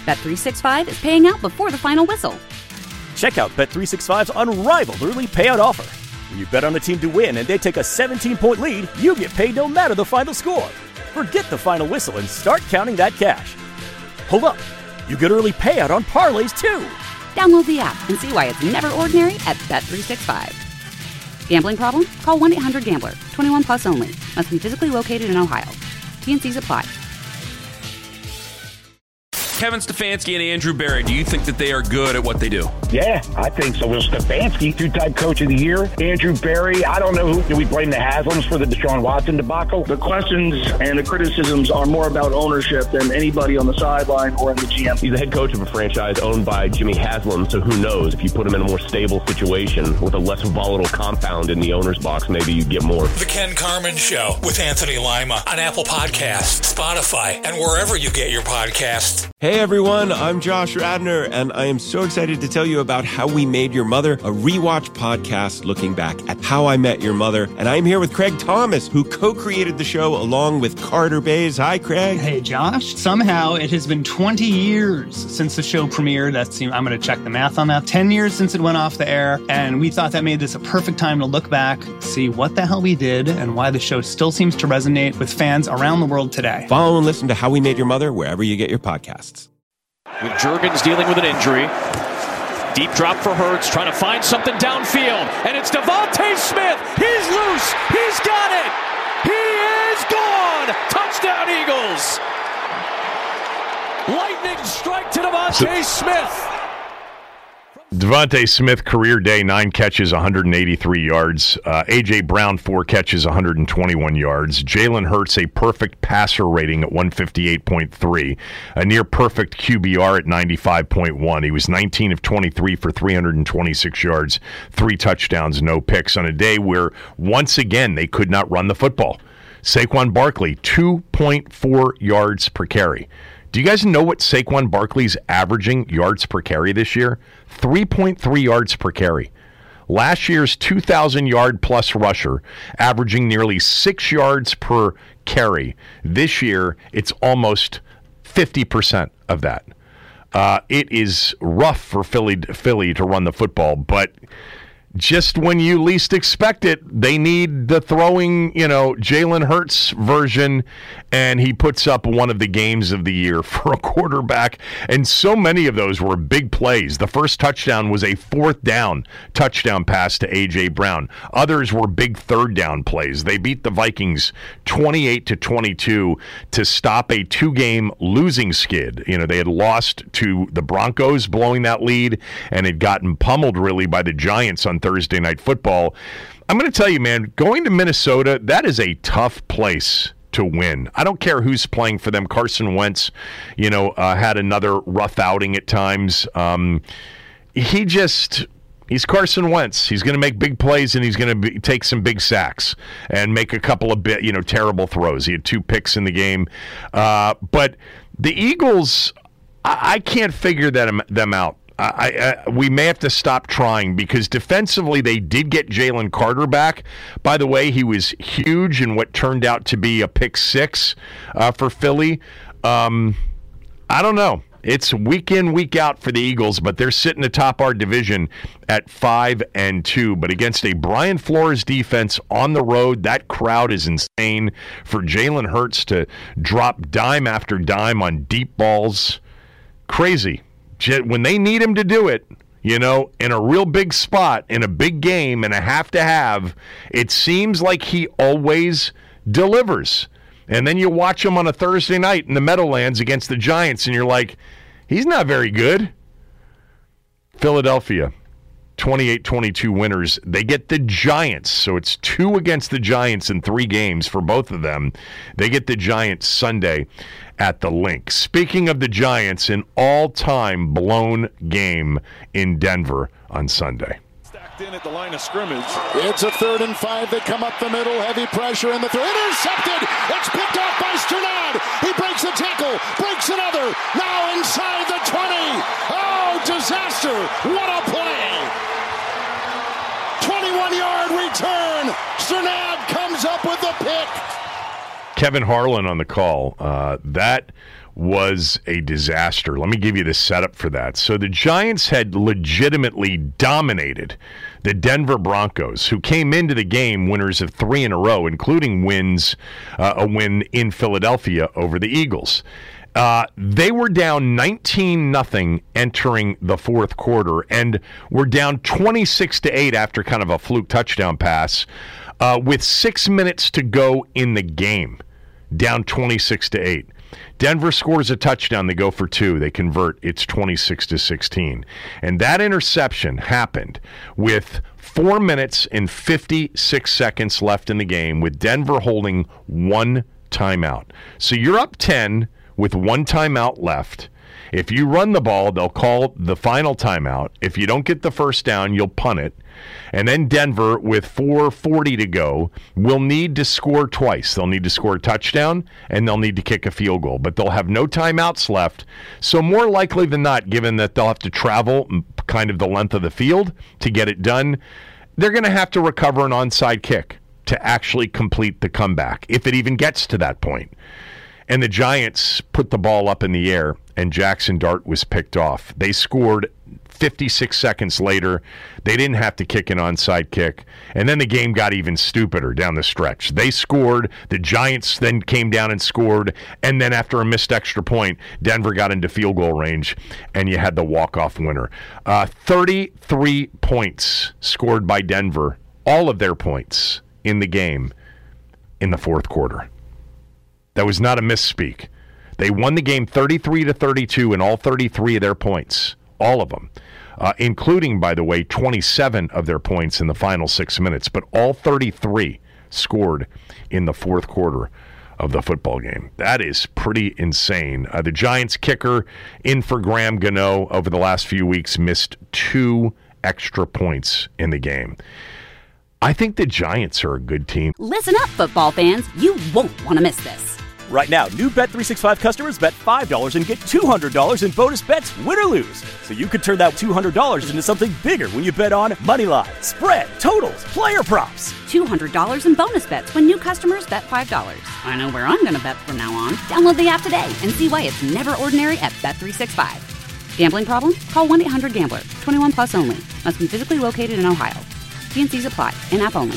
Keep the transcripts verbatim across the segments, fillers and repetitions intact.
Bet three sixty-five is paying out before the final whistle. Check out Bet three sixty-five's unrivaled early payout offer. When you bet on a team to win and they take a seventeen-point lead, you get paid no matter the final score. Forget the final whistle and start counting that cash. Hold up. You get early payout on parlays, too. Download the app and see why it's never ordinary at Bet three sixty-five. Gambling problem? Call one eight hundred gambler. twenty-one plus only. Must be physically located in Ohio. T N Cs apply. Kevin Stefanski and Andrew Berry, do you think that they are good at what they do? Yeah, I think so. Well, Stefanski, two-time coach of the year. Andrew Berry, I don't know who. Do we blame the Haslams for the Deshaun Watson debacle? The questions and the criticisms are more about ownership than anybody on the sideline or in the G M. He's the head coach of a franchise owned by Jimmy Haslam, so who knows? If you put him in a more stable situation with a less volatile compound in the owner's box, maybe you get more. The Ken Carman Show with Anthony Lima on Apple Podcasts, Spotify, and wherever you get your podcasts. Hey everyone, I'm Josh Radner, and I am so excited to tell you about How We Made Your Mother, a rewatch podcast looking back at How I Met Your Mother. And I'm here with Craig Thomas, who co-created the show along with Carter Bays. Hi, Craig. Hey, Josh. Somehow it has been twenty years since the show premiered. That's, I'm going to check the math on that. ten years since it went off the air, and we thought that made this a perfect time to look back, see what the hell we did, and why the show still seems to resonate with fans around the world today. Follow and listen to How We Made Your Mother wherever you get your podcasts. With Juergens dealing with an injury. Deep drop for Hurts, trying to find something downfield. And it's Devontae Smith. He's loose. He's got it. He is gone. Touchdown, Eagles. Lightning strike to Devontae Smith. Devontae Smith, career day, nine catches, one hundred eighty-three yards. Uh, A J. Brown, four catches, one hundred twenty-one yards. Jalen Hurts, a perfect passer rating at one fifty-eight point three. A near-perfect Q B R at ninety-five point one. He was nineteen of twenty-three for three hundred twenty-six yards, three touchdowns, no picks, on a day where, once again, they could not run the football. Saquon Barkley, two point four yards per carry. Do you guys know what Saquon Barkley's averaging yards per carry this year? three point three yards per carry. Last year's two thousand yard plus rusher, averaging nearly six yards per carry. This year, it's almost fifty percent of that. Uh, it is rough for Philly, Philly to run the football, but just when you least expect it, they need the throwing, you know, Jalen Hurts version, and he puts up one of the games of the year for a quarterback. And so many of those were big plays. The first touchdown was a fourth down touchdown pass to A J. Brown. Others were big third down plays. They beat the Vikings twenty-eight to twenty-two to stop a two-game losing skid. You know, they had lost to the Broncos, blowing that lead, and had gotten pummeled really by the Giants on Thursday Night Football. I'm going to tell you, man, going to Minnesota, that is a tough place to win. I don't care who's playing for them. Carson Wentz, you know, uh, had another rough outing at times. Um, he just, he's Carson Wentz. He's going to make big plays, and he's going to take some big sacks and make a couple of bit, you know, terrible throws. He had two picks in the game. Uh, but the Eagles, I, I can't figure them, them out. I, I, we may have to stop trying, because defensively they did get Jalen Carter back. By the way, he was huge in what turned out to be a pick six uh, for Philly. Um, I don't know. It's week in, week out for the Eagles, but they're sitting atop our division at five and two. But against a Brian Flores defense on the road, that crowd is insane. For Jalen Hurts to drop dime after dime on deep balls, crazy. When they need him to do it, you know, in a real big spot, in a big game, and a have-to-have, it seems like he always delivers. And then you watch him on a Thursday night in the Meadowlands against the Giants, and you're like, he's not very good. Philadelphia, twenty-eight twenty-two winners. They get the Giants, so it's two against the Giants in three games for both of them. They get the Giants Sunday at the Link. Speaking of the Giants, an all-time blown game in Denver on Sunday. Stacked in at the line of scrimmage. It's a third and five. They come up the middle. Heavy pressure in the third. Intercepted. It's picked off by Strnad. He breaks a tackle. Breaks another. Now inside the twenty. Oh, disaster. What a play. twenty-one yard return. Strnad comes up with the pick. Kevin Harlan on the call. Uh, that was a disaster. Let me give you the setup for that. So the Giants had legitimately dominated the Denver Broncos, who came into the game winners of three in a row, including wins, uh, a win in Philadelphia over the Eagles. Uh, they were down nineteen nothing entering the fourth quarter and were down twenty-six to eight after kind of a fluke touchdown pass uh, with six minutes to go in the game, down twenty-six to eight. Denver scores a touchdown. They go for two. They convert. It's twenty-six to sixteen. And that interception happened with four minutes and fifty-six seconds left in the game with Denver holding one timeout. So you're up ten with one timeout left. If you run the ball, they'll call the final timeout. If you don't get the first down, you'll punt it. And then Denver, with four forty to go, will need to score twice. They'll need to score a touchdown, and they'll need to kick a field goal. But they'll have no timeouts left. So more likely than not, given that they'll have to travel kind of the length of the field to get it done, they're going to have to recover an onside kick to actually complete the comeback, if it even gets to that point. And the Giants put the ball up in the air, and Jackson Dart was picked off. They scored fifty-six seconds later. They didn't have to kick an onside kick. And then the game got even stupider down the stretch. They scored. The Giants then came down and scored. And then after a missed extra point, Denver got into field goal range, and you had the walk-off winner. Uh, thirty-three points scored by Denver, all of their points in the game in the fourth quarter. That was not a misspeak. They won the game thirty-three to thirty-two in all thirty-three of their points, all of them, uh, including, by the way, twenty-seven of their points in the final six minutes. But all thirty-three scored in the fourth quarter of the football game. That is pretty insane. Uh, the Giants kicker in for Graham Gano over the last few weeks missed two extra points in the game. I think the Giants are a good team. Listen up, football fans. You won't want to miss this. Right now, new Bet three sixty-five customers bet five dollars and get two hundred dollars in bonus bets, win or lose. So you could turn that two hundred dollars into something bigger when you bet on money line, spread, totals, player props. two hundred dollars in bonus bets when new customers bet five dollars. I know where I'm going to bet from now on. Download the app today and see why it's never ordinary at Bet three sixty-five. Gambling problem? Call one eight hundred gambler. twenty-one plus only. Must be physically located in Ohio. T N Cs apply. In-app only.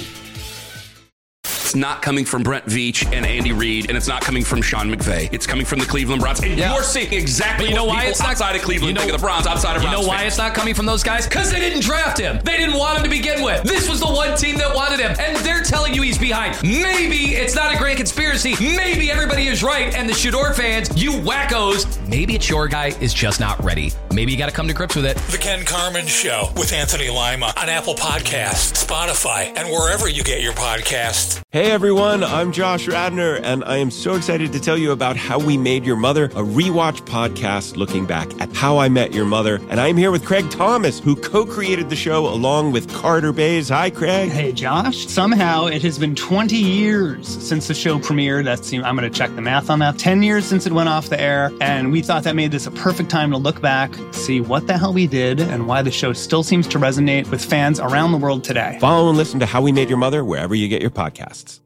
It's not coming from Brent Veach and Andy Reid, and it's not coming from Sean McVay. It's coming from the Cleveland Browns. And yeah. You're seeing exactly you know what why people it's not, outside of Cleveland you know, think of the Browns, outside of You Browns know why fans. It's not coming from those guys? Because they didn't draft him. They didn't want him to begin with. This was the one team that wanted him, and they're telling you he's behind. Maybe it's not a grand conspiracy. Maybe everybody is right, and the Shador fans, you wackos, maybe it's your guy is just not ready. Maybe you got to come to grips with it. The Ken Carman Show with Anthony Lima on Apple Podcasts, Spotify, and wherever you get your podcasts. Hey everyone, I'm Josh Radner, and I am so excited to tell you about How We Made Your Mother, a rewatch podcast looking back at How I Met Your Mother. And I'm here with Craig Thomas, who co-created the show along with Carter Bays. Hi, Craig. Hey, Josh. Somehow it has been twenty years since the show premiered. That's, I'm going to check the math on that. ten years since it went off the air, and we thought that made this a perfect time to look back, see what the hell we did, and why the show still seems to resonate with fans around the world today. Follow and listen to How We Made Your Mother wherever you get your podcasts.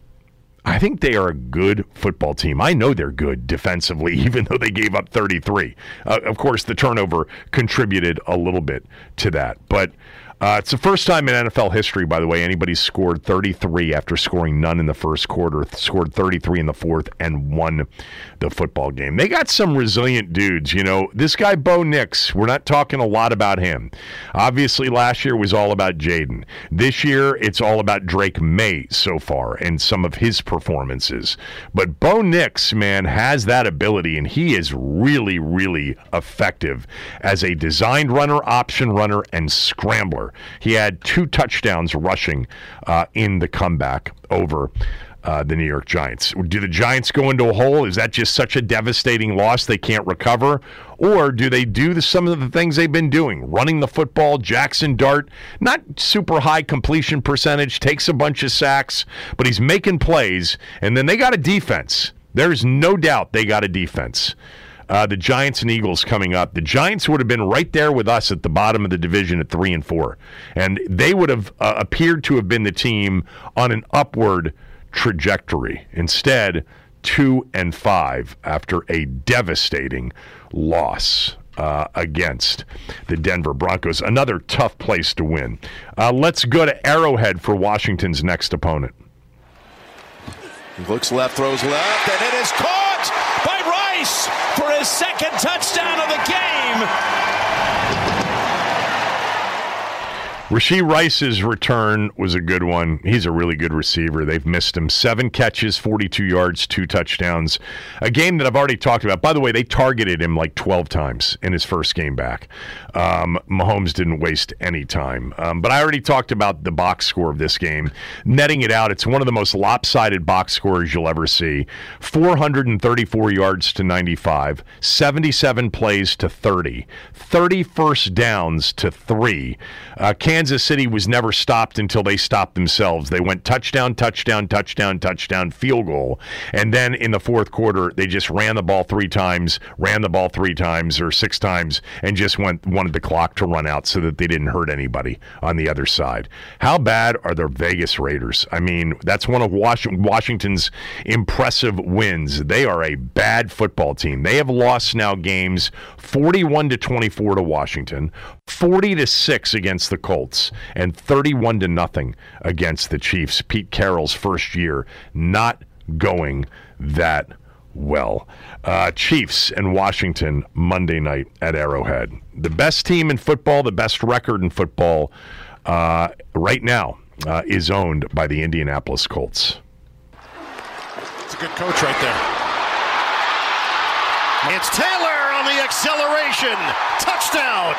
I think they are a good football team. I know they're good defensively, even though they gave up thirty-three. Uh, of course, the turnover contributed a little bit to that. But uh, it's the first time in N F L history, by the way, anybody's scored thirty-three after scoring none in the first quarter, scored thirty-three in the fourth, and won the football game. They got some resilient dudes. You know, this guy, Bo Nix, we're not talking a lot about him. Obviously, last year was all about Jaden. This year, it's all about Drake May so far and some of his performances. But Bo Nix, man, has that ability, and he is really, really effective as a designed runner, option runner, and scrambler. He had two touchdowns rushing uh, in the comeback over uh, the New York Giants. Do the Giants go into a hole? Is that just such a devastating loss they can't recover? Or do they do the, some of the things they've been doing? Running the football, Jackson Dart, not super high completion percentage, takes a bunch of sacks, but he's making plays, and then they got a defense. There's no doubt they got a defense. Uh, the Giants and Eagles coming up. The Giants would have been right there with us at the bottom of the division at three and four, and they would have uh, appeared to have been the team on an upward trajectory. Instead, two and five after a devastating loss uh, against the Denver Broncos. Another tough place to win. Uh, let's go to Arrowhead for Washington's next opponent. He looks left, throws left, and it is caught by Rice for his second touchdown of the game. Rashee Rice's return was a good one. He's a really good receiver. They've missed him. Seven catches, forty-two yards, two touchdowns. A game that I've already talked about. By the way, they targeted him like twelve times in his first game back. Um, Mahomes didn't waste any time. Um, but I already talked about the box score of this game. Netting it out, it's one of the most lopsided box scores you'll ever see. four hundred thirty-four yards to ninety-five, seventy-seven plays to thirty, thirty first downs to three. Uh, Kansas City was never stopped until they stopped themselves. They went touchdown, touchdown, touchdown, touchdown, field goal. And then in the fourth quarter, they just ran the ball three times, ran the ball three times or six times, and just went wanted the clock to run out so that they didn't hurt anybody on the other side. How bad are the Vegas Raiders? I mean, that's one of Washington's impressive wins. They are a bad football team. They have lost now games forty-one to twenty-four to Washington, forty to six against the Colts, and thirty-one to nothing against the Chiefs. Pete Carroll's first year not going that well. Uh, Chiefs and Washington Monday night at Arrowhead. The best team in football, the best record in football uh, right now uh, is owned by the Indianapolis Colts. It's a good coach right there. It's Taylor on the acceleration. Touchdown.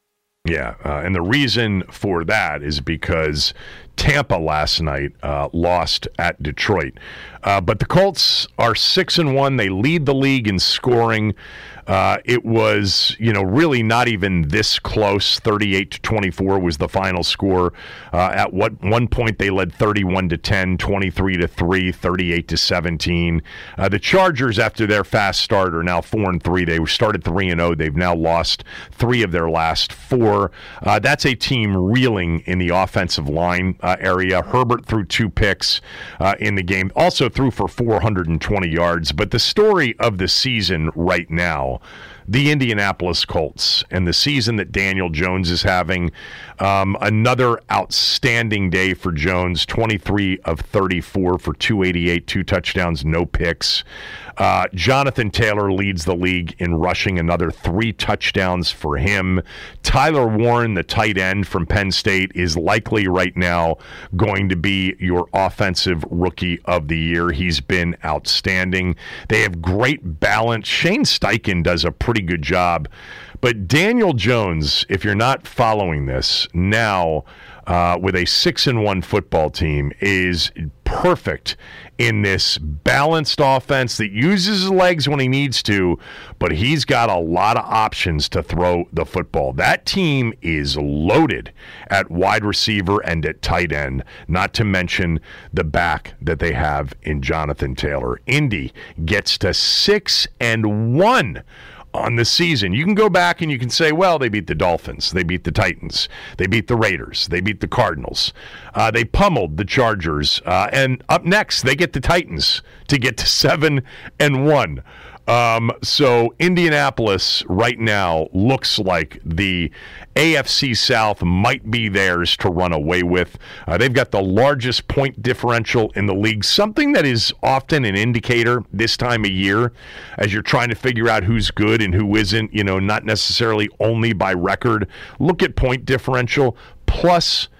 Yeah, uh, and the reason for that is because Tampa last night uh, lost at Detroit. Uh, but the Colts are six and one. They lead the league in scoring. Uh, it was, you know, really not even this close. thirty-eight to twenty-four was the final score. Uh, at what one point they led thirty-one to ten, twenty-three to three, thirty-eight to seventeen. Uh, the Chargers, after their fast start, are now four and three. They started three and oh. They've now lost three of their last four. Uh, that's a team reeling in the offensive line uh, area. Herbert threw two picks uh, in the game. Also threw for four hundred twenty yards. But the story of the season right now, the Indianapolis Colts and the season that Daniel Jones is having. Um, another outstanding day for Jones, twenty-three of thirty-four for two eighty-eight, two touchdowns, no picks. Uh, Jonathan Taylor leads the league in rushing, another three touchdowns for him. Tyler Warren, the tight end from Penn State, is likely right now going to be your offensive rookie of the year. He's been outstanding. They have great balance. Shane Steichen does a pretty good job. But Daniel Jones, if you're not following this, now uh, with a six and one football team, is perfect in this balanced offense that uses his legs when he needs to, but he's got a lot of options to throw the football. That team is loaded at wide receiver and at tight end, not to mention the back that they have in Jonathan Taylor. Indy gets to six and one on the season. You can go back and you can say, well, they beat the Dolphins, they beat the Titans, they beat the Raiders, they beat the Cardinals, uh, they pummeled the Chargers, uh, and up next they get the Titans to get to seven and one. Um, so Indianapolis right now looks like the A F C South might be theirs to run away with. Uh, they've got the largest point differential in the league, something that is often an indicator this time of year as you're trying to figure out who's good and who isn't, you know, not necessarily only by record. Look at point differential, plus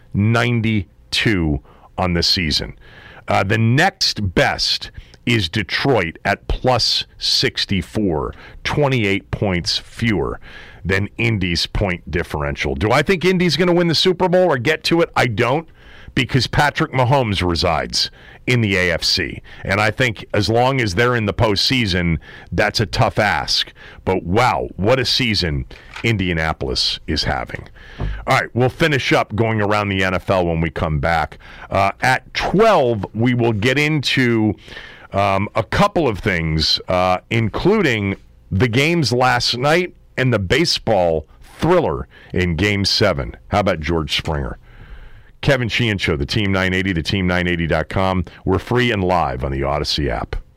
ninety-two on the season. Uh, the next best is Detroit at plus sixty-four, twenty-eight points fewer than Indy's point differential. Do I think Indy's going to win the Super Bowl or get to it? I don't, because Patrick Mahomes resides in the A F C. And I think as long as they're in the postseason, that's a tough ask. But wow, what a season Indianapolis is having. All right, we'll finish up going around the N F L when we come back. Uh, at twelve, we will get into Um, a couple of things, uh, including the games last night and the baseball thriller in Game seven. How about George Springer? Kevin Sheehan Show, the Team nine eighty, the team nine eighty dot com. We're free and live on the Odyssey app.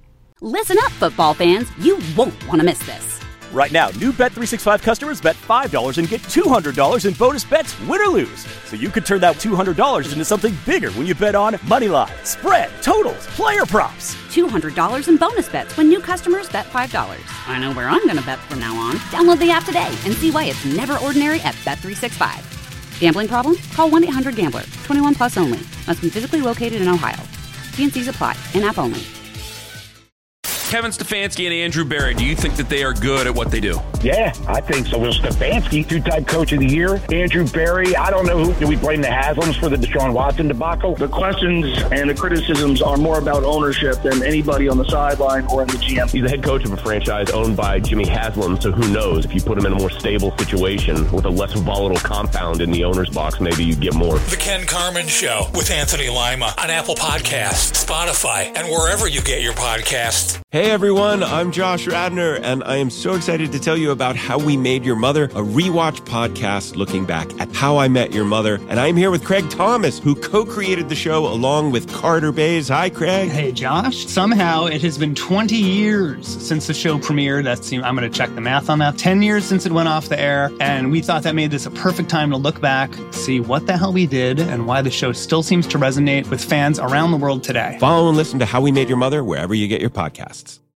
Listen up, football fans. You won't want to miss this. Right now, new Bet three sixty-five customers bet five dollars and get two hundred dollars in bonus bets, win or lose. So you could turn that two hundred dollars into something bigger when you bet on money line, spread, totals, player props. two hundred dollars in bonus bets when new customers bet five dollars. I know where I'm going to bet from now on. Download the app today and see why it's never ordinary at Bet three sixty-five. Gambling problem? Call one eight hundred gambler. twenty-one plus only. Must be physically located in Ohio. T and C's apply. In-app only. Kevin Stefanski and Andrew Berry, do you think that they are good at what they do? Yeah, I think so. Will Stefanski, two-time coach of the year. Andrew Berry, I don't know who. Do we blame the Haslams for the Deshaun Watson debacle? The questions and the criticisms are more about ownership than anybody on the sideline or in the G M. He's the head coach of a franchise owned by Jimmy Haslam, so who knows? If you put him in a more stable situation with a less volatile compound in the owner's box, maybe you get more. The Ken Carman Show with Anthony Lima on Apple Podcasts, Spotify, and wherever you get your podcasts. Hey everyone, I'm Josh Radnor, and I am so excited to tell you about How We Made Your Mother, a rewatch podcast looking back at How I Met Your Mother. And I'm here with Craig Thomas, who co-created the show along with Carter Bays. Hi, Craig. Hey, Josh. Somehow it has been twenty years since the show premiered. That's, I'm going to check the math on that. ten years since it went off the air, and we thought that made this a perfect time to look back, see what the hell we did, and why the show still seems to resonate with fans around the world today. Follow and listen to How We Made Your Mother wherever you get your podcasts.